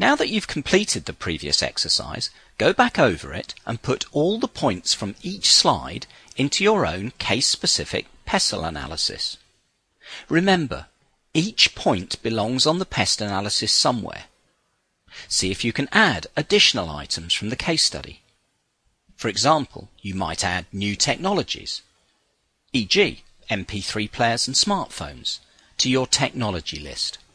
Now that you've completed the previous exercise, go back over it and put all the points from each slide into your own case-specific PESTLE analysis. Remember, each point belongs on the PEST analysis somewhere. See if you can add additional items from the case study. For example, you might add new technologies, e.g. MP3 players and smartphones, to your technology list.